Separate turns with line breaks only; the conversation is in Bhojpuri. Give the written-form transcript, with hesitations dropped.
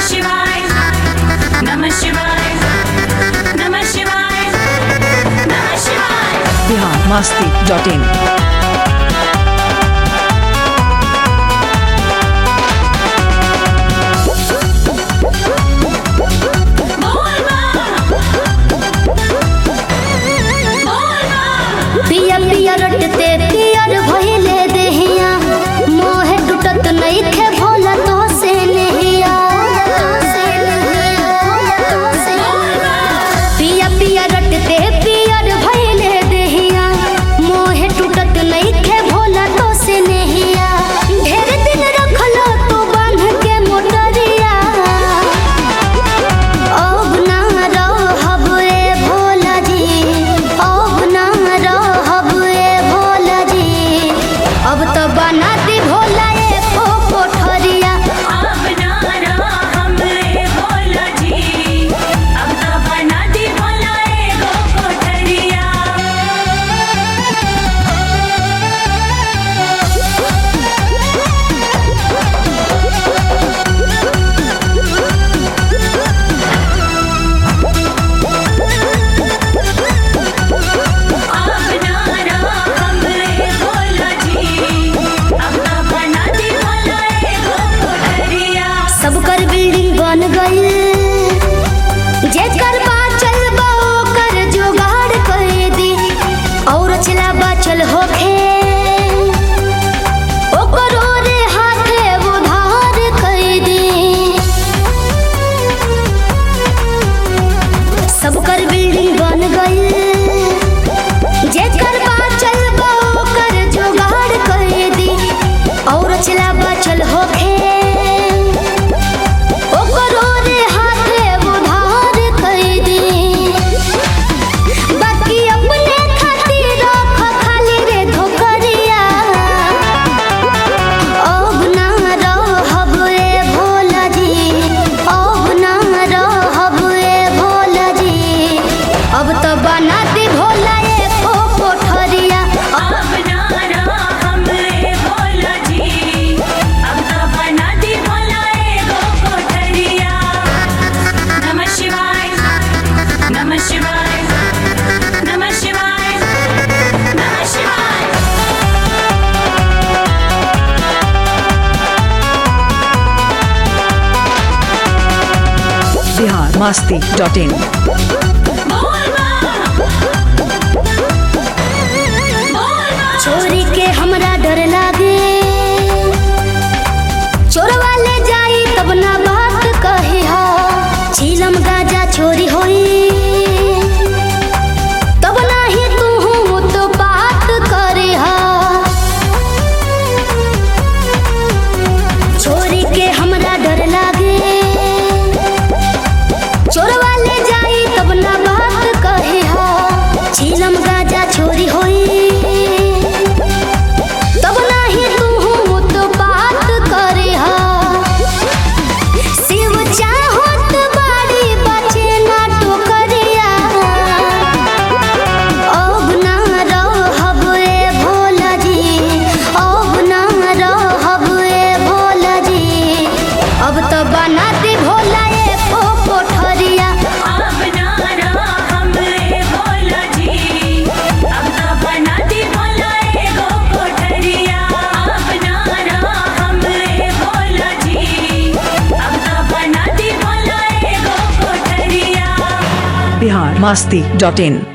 शिवाय नमः शिवाय नमः शिवाय नमः शिवाय।
biharmasti.in।
पिया पिया रटते पियर भइले देहिया मोहे टूटत नइखे भोला तो से नहिया। पिया पिया रटते पियर भइले देहिया मोहे टूटत नइखे भोला तो से नहिया। ढेर दिन रखलो तो बांध के मोटरिया अब ना रहब ए भोला जी अब ना रहब ए भोला जी। अब तो बना दी भोला ए कोठरिया
अब ना रहब ए भोला जी अब तो बना दी भोला एगो कोठरिया। अब ना रहब ए भोला जी अब तो बना दी भोला एगो कोठरिया।
सब कर बिल्डिंग बन गई जेकर बाचल बा ओकर जुगाड़ कर दी और चला बाचल होखे ओकरो रे हाथे उधार कर दी। सब कर बिल्डिंग बन गई जेकर बाचल बा ओकर जुगाड़ कर दी और चला बाचल होखे ओकरो रे हाथे उधार कर दी। बाकी अपने खातिर रख खाली रे धोकरिया अब ना रहब ए भोला जी अब ना रहब ए भोला जी। अब तो बना दी भोला ए कोठरिया
अब ना रहब ए भोला जी अब तो बना दी भोला एगो कोठरिया। नमः शिवाय नमः शिवाय नमः शिवाय नमः शिवाय।
biharmasti.in।
चोरी के हमरा डर लागे चोरवा ले जाई तब ना बात कही हा। चीलम गाजा चोरी होई तब नाही तू तो बात करी हा। चोरी के हमरा डर लागे चोरवा ले जाई तब ना बात कही हा। चीलम गाजा चोरी होई तब नाही तू तो बात करी हा। शिव चाहत बाड़ी बचे ना टोकरिया अब ना रहब ए भोला जी अब ना रहब ए भोला जी। अब तो बना दी भोला ए कोठरिया
अब ना रहब ए भोला जी अब तो बना दी भोला एगो कोठरिया। अब ना रहब ए भोला जी अब तो बना दी भोला एगो कोठरिया।
biharmasti.in।